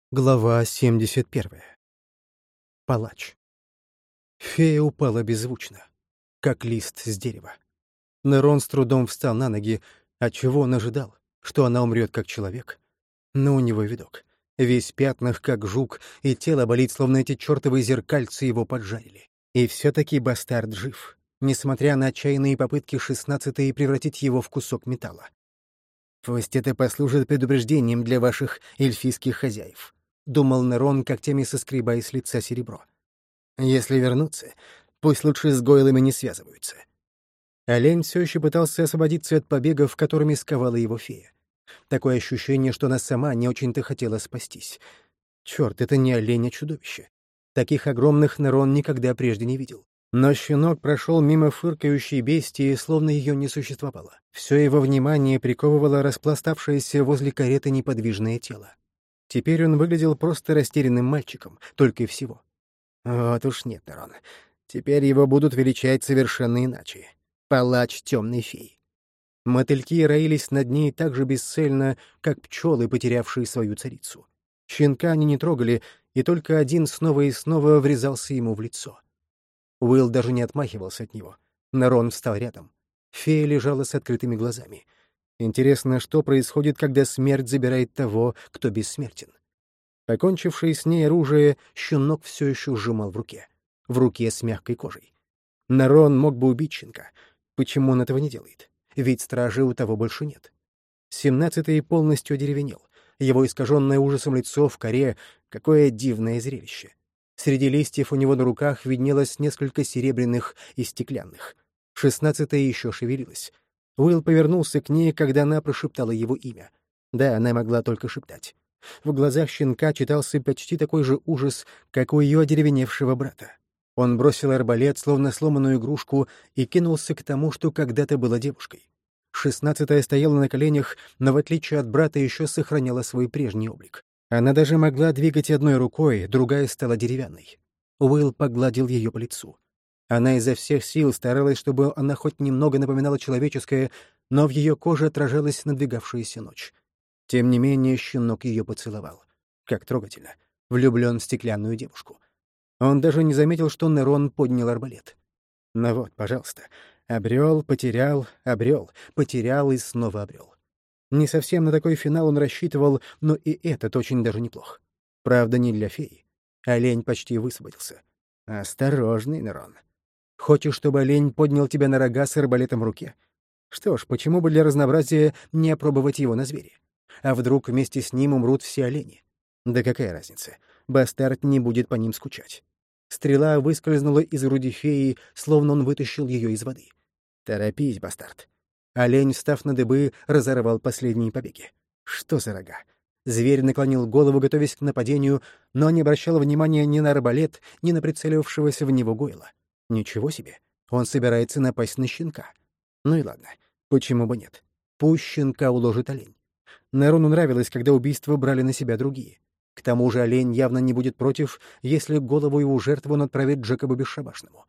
Глава 71. Палач. Фея упала беззвучно, как лист с дерева. Нерон с трудом встал на ноги, отчего он ожидал, что она умрет как человек. Но у него видок. Весь в пятнах, как жук, и тело болит, словно эти чертовы зеркальцы его поджарили. И все-таки бастард жив, несмотря на отчаянные попытки шестнадцатой превратить его в кусок металла. «Пусть это послужит предупреждением для ваших эльфийских хозяев», — думал Нерон, когтями соскребая с лица серебро. «Если вернуться, пусть лучше с гойлами не связываются». Олень все еще пытался освободиться от побегов, которыми сковала его фея. Такое ощущение, что она сама не очень-то хотела спастись. Черт, это не олень, а чудовище. Таких огромных Нерон никогда прежде не видел. Но щенок прошел мимо фыркающей бестии, словно ее не существовало. Все его внимание приковывало распластавшееся возле кареты неподвижное тело. Теперь он выглядел просто растерянным мальчиком, только и всего. Вот уж нет, Нерон. Теперь его будут величать совершенно иначе. Палач темной феи. Мотыльки роились над ней так же бесцельно, как пчелы, потерявшие свою царицу. Щенка они не трогали, и только один снова и снова врезался ему в лицо. Уилл даже не отмахивался от него. Нерон встал рядом. Фея лежала с открытыми глазами. Интересно, что происходит, когда смерть забирает того, кто бессмертен. Покончивший с ней оружие, щенок все еще сжимал в руке. В руке с мягкой кожей. Нерон мог бы убить щенка. Почему он этого не делает? Ведь стражи у того больше нет. 17-й полностью одеревенел. Его искаженное ужасом лицо в коре — какое дивное зрелище. Среди листьев у него на руках виднелось несколько серебряных и стеклянных. 16-я еще шевелилась. Уилл повернулся к ней, когда она прошептала его имя. Да, она могла только шептать. В глазах щенка читался почти такой же ужас, как у ее одеревеневшего брата. Он бросил арбалет, словно сломанную игрушку, и кинулся к тому, что когда-то была девушкой. 16-я стояла на коленях, но, в отличие от брата, еще сохраняла свой прежний облик. Она даже могла двигать одной рукой, другая стала деревянной. Уилл погладил ее по лицу. Она изо всех сил старалась, чтобы она хоть немного напоминала человеческое, но в ее коже отражалась надвигавшаяся ночь. Тем не менее, щенок ее поцеловал. Как трогательно. Влюблен в стеклянную девушку. Он даже не заметил, что Нерон поднял арбалет. Ну вот, пожалуйста. Обрел, потерял, обрел, потерял и снова обрел. Не совсем на такой финал он рассчитывал, но и этот очень даже неплох. Правда, не для феи. Олень почти высвободился. Осторожный, Нерон. Хочешь, чтобы олень поднял тебя на рога с арбалетом в руке? Что ж, почему бы для разнообразия не опробовать его на звере? А вдруг вместе с ним умрут все олени? Да какая разница? Бастард не будет по ним скучать. Стрела выскользнула из груди феи, словно он вытащил ее из воды. Торопись, бастард. Олень, встав на дыбы, разорвал последние побеги. Что за рога? Зверь наклонил голову, готовясь к нападению, но не обращал внимания ни на арбалет, ни на прицелившегося в него гойла. Ничего себе. Он собирается напасть на щенка. Ну и ладно. Почему бы нет? Пусть щенка уложит олень. Нерону нравилось, когда убийства брали на себя другие. К тому же олень явно не будет против, если голову его жертвы он отправит Джекобу Бесшабашному.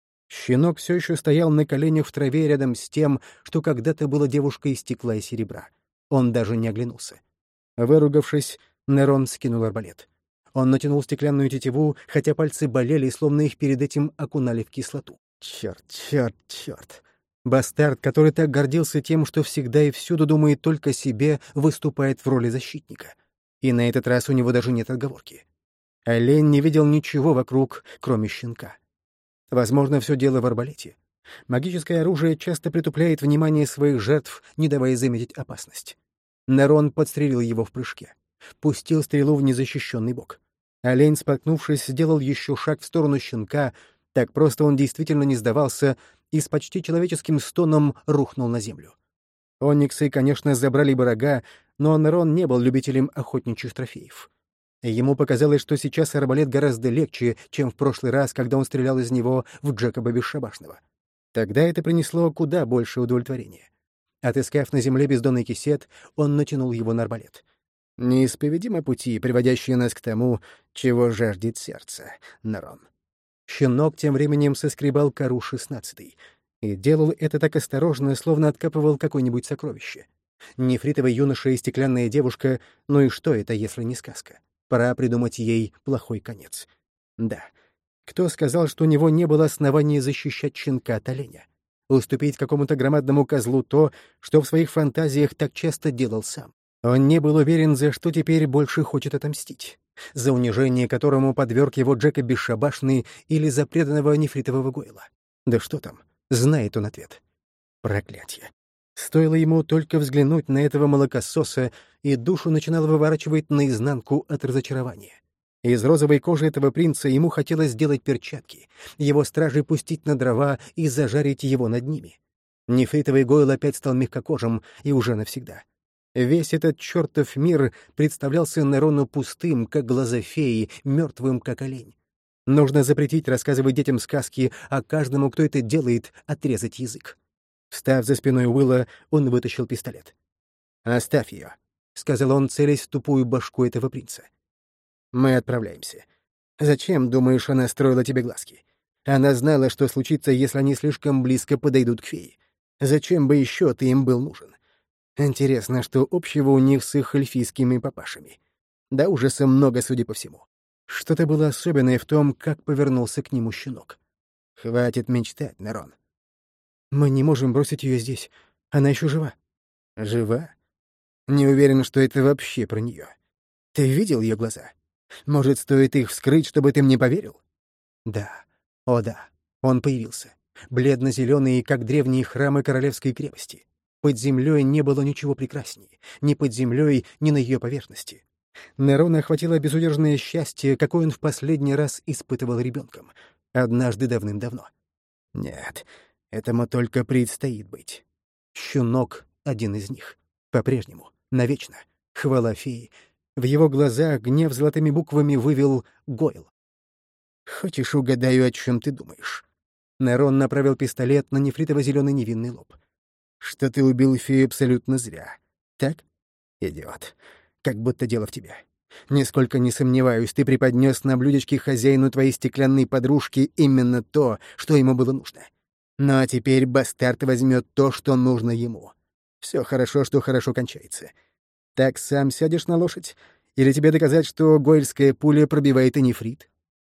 Щенок все еще стоял на коленях в траве рядом с тем, что когда-то была девушкой из стекла и серебра. Он даже не оглянулся. Выругавшись, Нерон скинул арбалет. Он натянул стеклянную тетиву, хотя пальцы болели, словно их перед этим окунали в кислоту. Черт, черт, черт. Бастард, который так гордился тем, что всегда и всюду думает только о себе, выступает в роли защитника. И на этот раз у него даже нет отговорки. Олень не видел ничего вокруг, кроме щенка. Возможно, все дело в арбалете. Магическое оружие часто притупляет внимание своих жертв, не давая заметить опасность. Нерон подстрелил его в прыжке. Пустил стрелу в незащищенный бок. Олень, споткнувшись, сделал еще шаг в сторону щенка. Так просто он действительно не сдавался и с почти человеческим стоном рухнул на землю. Ониксы, конечно, забрали бы рога, но Нерон не был любителем охотничьих трофеев. Ему показалось, что сейчас арбалет гораздо легче, чем в прошлый раз, когда он стрелял из него в Джекоба Бесшабашного. Тогда это принесло куда больше удовлетворения. Отыскав на земле бездонный кисет, он натянул его на арбалет. Неисповедимы пути, приводящие нас к тому, чего жаждет сердце, Нерон. Щенок тем временем соскребал кору 16-й. И делал это так осторожно, словно откапывал какое-нибудь сокровище. Нефритовый юноша и стеклянная девушка, ну и что это, если не сказка? Пора придумать ей плохой конец. Да, кто сказал, что у него не было оснований защищать щенка от оленя? Уступить какому-то громадному козлу то, что в своих фантазиях так часто делал сам. Он не был уверен, за что теперь больше хочет отомстить. За унижение, которому подверг его Джека Бесшабашный, или за преданного нефритового Гойла. Да что там, знает он ответ. Проклятье. Стоило ему только взглянуть на этого молокососа, и душу начинало выворачивать наизнанку от разочарования. Из розовой кожи этого принца ему хотелось сделать перчатки, его стражей пустить на дрова и зажарить его над ними. Нефритовый Гойл опять стал мягкокожим, и уже навсегда. Весь этот чертов мир представлялся Нерону пустым, как глаза феи, мертвым, как олень. Нужно запретить рассказывать детям сказки, а каждому, кто это делает, отрезать язык. Встав за спиной Уилла, он вытащил пистолет. «Оставь ее», — сказал он, целясь в тупую башку этого принца. «Мы отправляемся. Зачем, думаешь, она строила тебе глазки? Она знала, что случится, если они слишком близко подойдут к фее. Зачем бы еще ты им был нужен? Интересно, что общего у них с их эльфийскими папашами. Да ужаса много, судя по всему. Что-то было особенное в том, как повернулся к нему щенок. Хватит мечтать, Нерон. Мы не можем бросить ее здесь. Она еще жива. Жива? Не уверен, что это вообще про нее. Ты видел ее глаза? Может, стоит их вскрыть, чтобы ты мне поверил? Да. О, да. Он появился. Бледно-зеленый, как древние храмы королевской крепости. Под землей не было ничего прекраснее. Ни под землей, ни на ее поверхности. Нерона охватило безудержное счастье, какое он в последний раз испытывал ребенком. Однажды давным-давно. Нет, этому только предстоит быть. Щенок — один из них. По-прежнему. Навечно. Хвала феи. В его глазах гнев золотыми буквами вывел Гойл. «Хочешь, угадаю, о чем ты думаешь?» Нерон направил пистолет на нефритово-зеленый невинный лоб. «Что ты убил фею абсолютно зря. Так? Идиот. Как будто дело в тебе. Нисколько не сомневаюсь, ты преподнес на блюдечке хозяину твоей стеклянной подружки именно то, что ему было нужно. Ну а теперь бастард возьмет то, что нужно ему. Все хорошо, что хорошо кончается. Так сам сядешь на лошадь? Или тебе доказать, что гойльская пуля пробивает и нефрит?»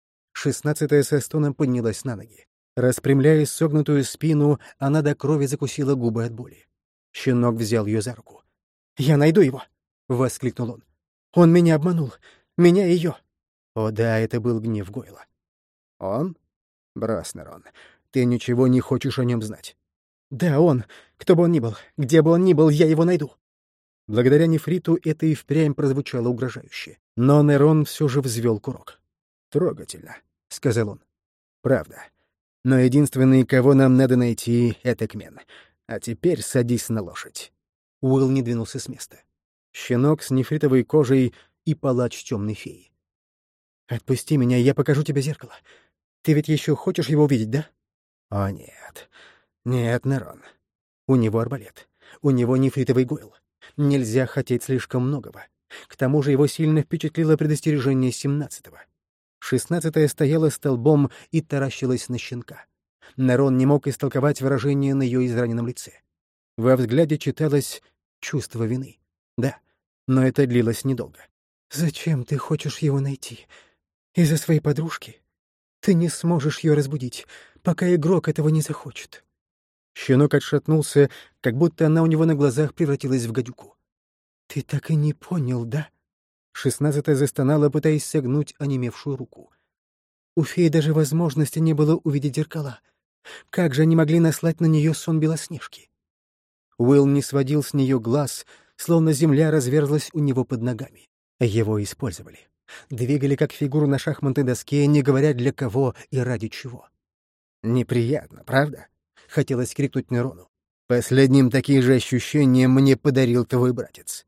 16-я со стоном поднялась на ноги. Распрямляя согнутую спину, она до крови закусила губы от боли. Щенок взял ее за руку. «Я найду его!» — воскликнул он. «Он меня обманул. Меня и ее!» О да, это был гнев Гойла. «Он? Брось, Нерон. Ты ничего не хочешь о нем знать». «Да, он. Кто бы он ни был, где бы он ни был, я его найду». Благодаря нефриту это и впрямь прозвучало угрожающе. Но Нерон все же взвел курок. «Трогательно», — сказал он. «Правда. Но единственный, кого нам надо найти, — это Кмен. А теперь садись на лошадь». Уилл не двинулся с места. Щенок с нефритовой кожей и палач темной феи. «Отпусти меня, я покажу тебе зеркало. Ты ведь еще хочешь его увидеть, да?» «О, нет. Нет, Нерон. У него арбалет. У него нефритовый Гойл. Нельзя хотеть слишком многого. К тому же его сильно впечатлило предостережение 17-го. 16-я стояла столбом и таращилась на щенка. Нерон не мог истолковать выражение на ее израненном лице. Во взгляде читалось чувство вины. Да, но это длилось недолго. «Зачем ты хочешь его найти? Из-за своей подружки? Ты не сможешь ее разбудить, пока игрок этого не захочет». Щенок отшатнулся, как будто она у него на глазах превратилась в гадюку. «Ты так и не понял, да?» 16-я застонала, пытаясь согнуть онемевшую руку. У феи даже возможности не было увидеть зеркала. Как же они могли наслать на нее сон Белоснежки? Уилл не сводил с нее глаз, словно земля разверзлась у него под ногами. Его использовали. Двигали как фигуру на шахматной доске, не говоря для кого и ради чего. «Неприятно, правда?» — хотелось крикнуть Нерону. «Последним такие же ощущения мне подарил твой братец».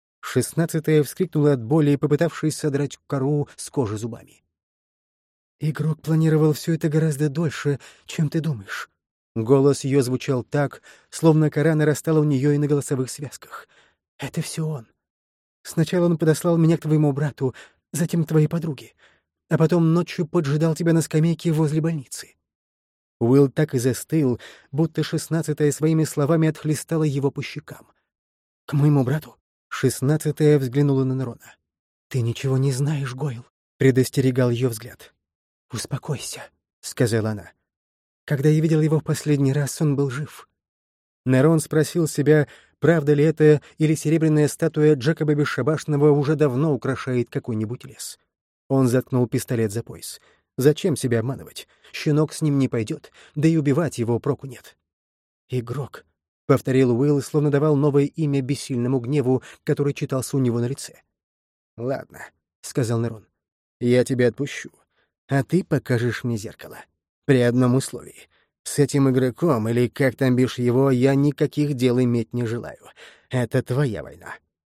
16-я вскрикнула от боли, попытавшись содрать кору с кожи зубами. «Игрок планировал все это гораздо дольше, чем ты думаешь». Голос ее звучал так, словно кора нарастала у нее и на голосовых связках. «Это все он. Сначала он подослал меня к твоему брату, затем к твоей подруге, а потом ночью поджидал тебя на скамейке возле больницы». Уилл так и застыл, будто 16-я своими словами отхлестала его по щекам. «К моему брату?» 16-я взглянула на Нерона. «Ты ничего не знаешь, Гойл», — предостерегал ее взгляд. «Успокойся», — сказала она. «Когда я видел его в последний раз, он был жив». Нерон спросил себя, правда ли это, или серебряная статуя Джекоба Бесшабашного уже давно украшает какой-нибудь лес. Он заткнул пистолет за пояс. Зачем себя обманывать? Щенок с ним не пойдет, да и убивать его проку нет. «Игрок», — повторил Уилл, словно давал новое имя бессильному гневу, который читался у него на лице. «Ладно», — сказал Нерон, — «я тебя отпущу, а ты покажешь мне зеркало. При одном условии. С этим игроком, или как там бишь его, я никаких дел иметь не желаю. Это твоя война».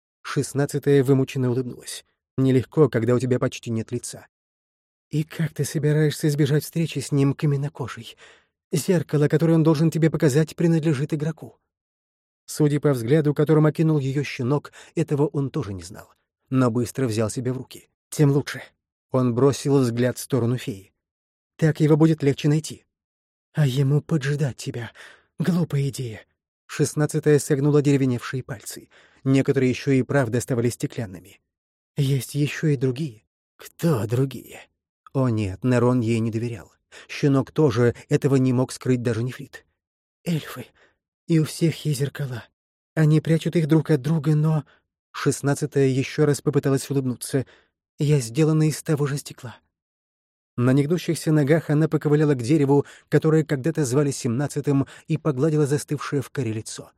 16-я вымученно улыбнулась. «Нелегко, когда у тебя почти нет лица». «И как ты собираешься избежать встречи с ним каменнокожей? Зеркало, которое он должен тебе показать, принадлежит игроку». Судя по взгляду, которым окинул ее щенок, этого он тоже не знал. Но быстро взял себя в руки. Тем лучше. Он бросил взгляд в сторону феи. «Так его будет легче найти». «А ему поджидать тебя. Глупая идея». 16-я согнула деревеневшие пальцы. Некоторые еще и правда оставались стеклянными. «Есть еще и другие». «Кто другие?» О нет, Нерон ей не доверял. Щенок тоже этого не мог скрыть даже нефрит. «Эльфы. И у всех есть зеркала. Они прячут их друг от друга, но...» 16-я еще раз попыталась улыбнуться. «Я сделана из того же стекла». На негнущихся ногах она поковыляла к дереву, которое когда-то звали 17-м, и погладила застывшее в коре лицо.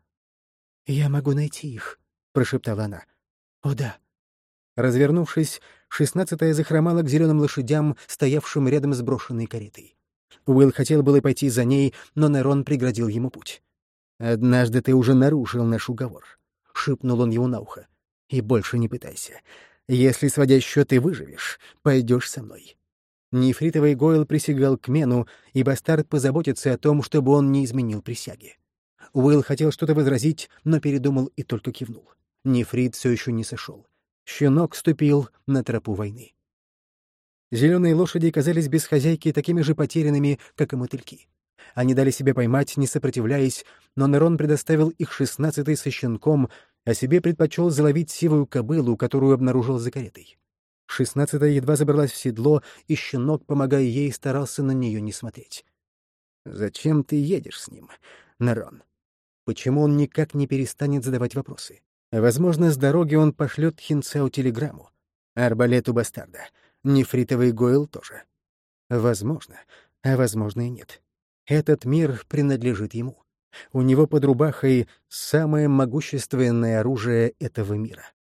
«Я могу найти их», — прошептала она. «О да». Развернувшись, 16-я захромала к зеленым лошадям, стоявшим рядом с брошенной каретой. Уилл хотел было пойти за ней, но Нерон преградил ему путь. «Однажды ты уже нарушил наш уговор», — шепнул он ему на ухо. «И больше не пытайся. Если, сводя счеты, выживешь, пойдешь со мной». Нефритовый Гойл присягал к Мену, и бастард позаботится о том, чтобы он не изменил присяги. Уилл хотел что-то возразить, но передумал и только кивнул. Нефрит все еще не сошел. Щенок ступил на тропу войны. Зеленые лошади казались без хозяйки такими же потерянными, как и мотыльки. Они дали себя поймать, не сопротивляясь, но Нерон предоставил их 16-й со щенком, а себе предпочел заловить сивую кобылу, которую обнаружил за каретой. 16-я едва забралась в седло, и щенок, помогая ей, старался на нее не смотреть. «Зачем ты едешь с ним, Нерон? Почему он никак не перестанет задавать вопросы? Возможно, с дороги он пошлет Хинцеу телеграмму. Арбалет у бастарда. Нефритовый Гойл тоже. Возможно, а возможно и нет. Этот мир принадлежит ему. У него под рубахой самое могущественное оружие этого мира.